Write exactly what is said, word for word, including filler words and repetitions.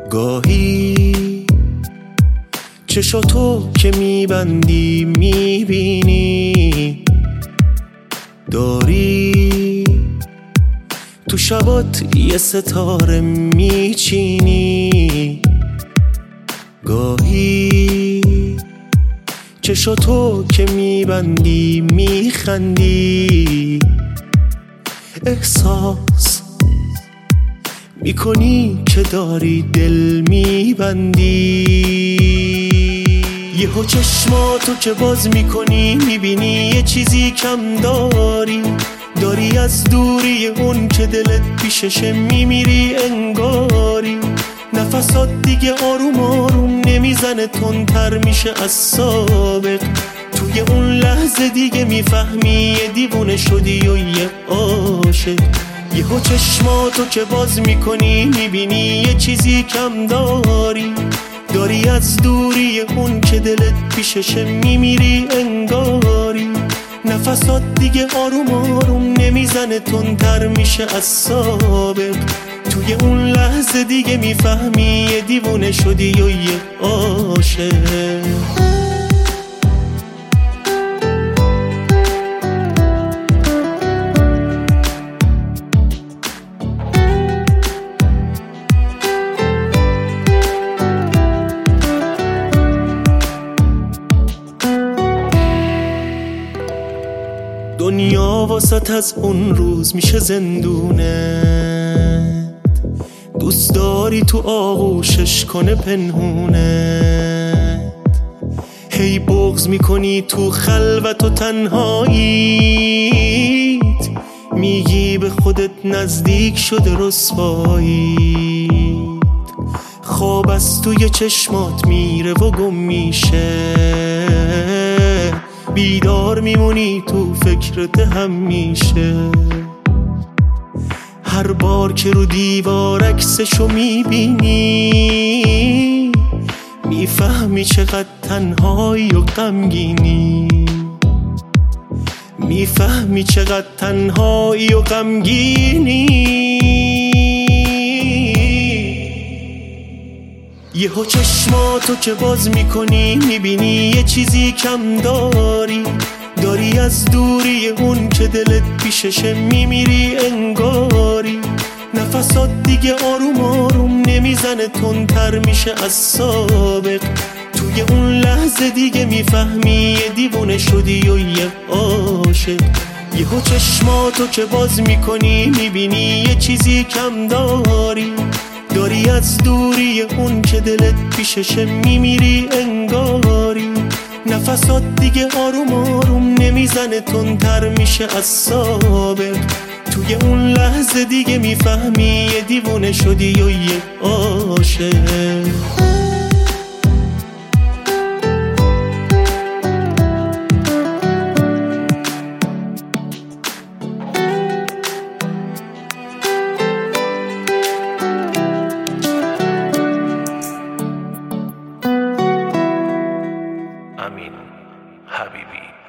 گاهی چشاتو که میبندی میبینی داری تو شبات یه ستاره میچینی. گاهی چشاتو که میبندی میخندی احساس میکنی که داری دل میبندی. یهو چشماتو که باز میکنی میبینی یه چیزی کم داری. داری از دوری اون که دلت پیششه میمیری انگاری. نفسات دیگه آروم آروم نمیزنه تندتر میشه از سابق. توی اون لحظه دیگه میفهمی یه دیوونه شدی و یه عاشق. یهو چشماتو که باز میکنی میبینی یه چیزی کم داری. داری از دوری اون که دلت پیششه میمیری انگاری. نفسات دیگه آروم آروم نمیزنه تندتر میشه از سابق. توی اون لحظه دیگه میفهمی یه دیوونه شدی و یه عاشق. دنیا واسط از اون روز میشه زندونه. دوست داری تو آغوشش کنه پنهونه. هی بغض میکنی تو خلوت و تنهاییت. میگی به خودت نزدیک شده رسواییت. خواب از توی چشمات میره و گم میشه. بیدار میمونی تو فکرت همیشه. هر بار که رو دیوار عکسشو میبینی میفهمی چقدر تنهایی و غمگینی. میفهمی چقدر تنهایی و غمگینی. یهو چشماتو که باز میکنی میبینی یه چیزی کم داری. داری از دوری اون که دلت پیششه میمیری انگاری. نفسات دیگه آروم آروم نمیزنه تندتر میشه از سابق. توی اون لحظه دیگه میفهمی یه دیوونه شدی و یه عاشق. یهو چشماتو که باز میکنی میبینی یه چیزی کم داری. داری از دوری اون که دلت پیششه میمیری انگاری. نفسات دیگه آروم آروم نمیزنه تندتر میشه از سابق. توی اون لحظه دیگه میفهمی یه دیوونه شدی و یه عاشق. امین حبیبی.